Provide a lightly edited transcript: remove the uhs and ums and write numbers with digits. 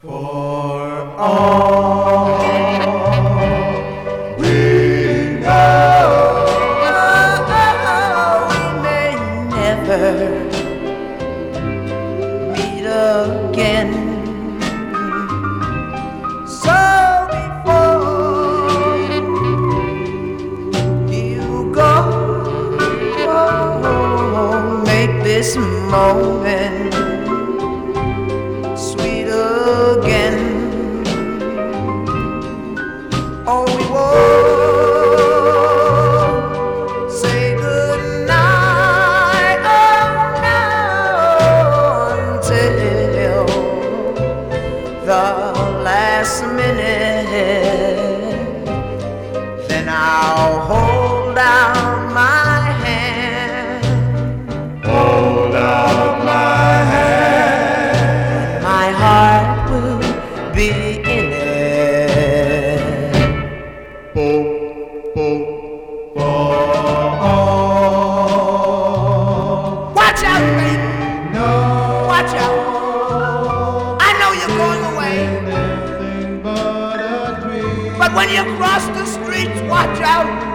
For all we know, we may never meet again. So before you go, make this moment sweet again. Oh, we won't say goodnight, oh no, until the last minute. Then I'll hold out my hand, hold out my hand. my heart will be in it. For all Watch out, baby. know, Watch out. I know you're going away, nothing but a dream. but when you cross the streets, watch out.